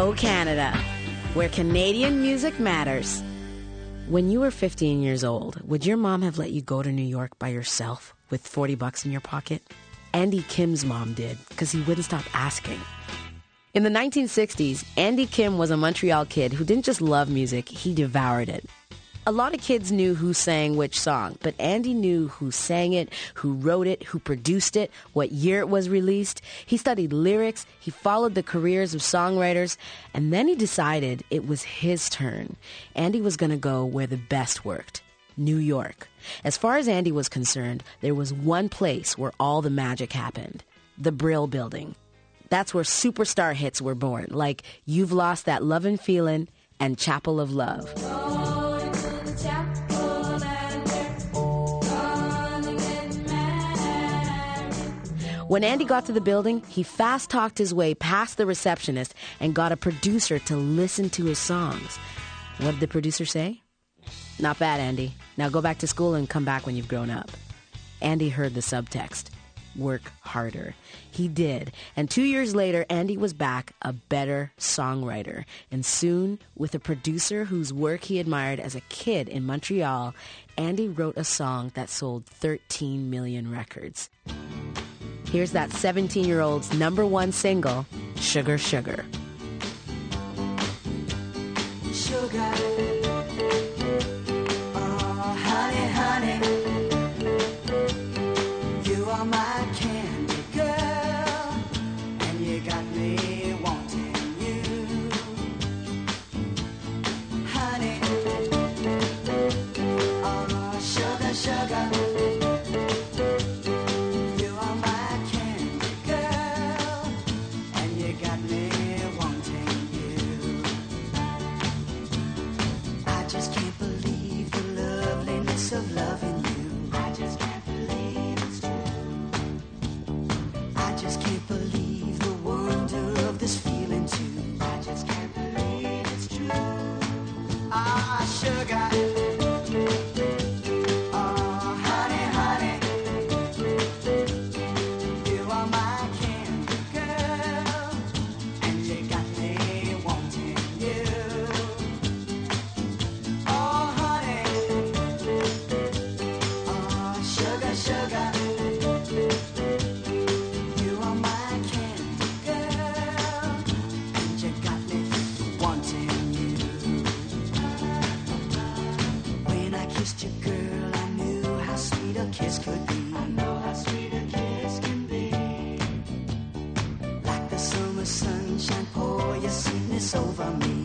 Go Canada, where Canadian music matters. When you were 15 years old, would your mom have let you go to New York by yourself with $40 in your pocket? Andy Kim's mom did, because he wouldn't stop asking. In the 1960s, Andy Kim was a Montreal kid who didn't just love music, he devoured it. A lot of kids knew who sang which song, but Andy knew who sang it, who wrote it, who produced it, what year it was released. He studied lyrics, he followed the careers of songwriters, and then he decided it was his turn. Andy was going to go where the best worked, New York. As far as Andy was concerned, there was one place where all the magic happened, the Brill Building. That's where superstar hits were born, like You've Lost That Lovin' Feelin' and Chapel of Love. When Andy got to the building, he fast-talked his way past the receptionist and got a producer to listen to his songs. What did the producer say? Not bad, Andy. Now go back to school and come back when you've grown up. Andy heard the subtext. Work harder. He did. And 2 years later, Andy was back a better songwriter. And soon, with a producer whose work he admired as a kid in Montreal, Andy wrote a song that sold 13 million records. Here's that 17-year-old's #1 single, Sugar Sugar. Sugar, oh honey, honey, you are my candy girl, and you got me wanting you. Honey, oh sugar, sugar. Of loving you, I just can't believe it's true. I just can't believe the wonder of this feeling too. I just can't believe it's true. Ah, sugar. Oh, honey, honey, you are my candy girl, and you got me wanting you. Sugar, you are my candy girl, and you got me wanting you. When I kissed you, girl, I knew how sweet a kiss could be. I know how sweet a kiss can be. Like the summer sunshine, pour your sweetness over me.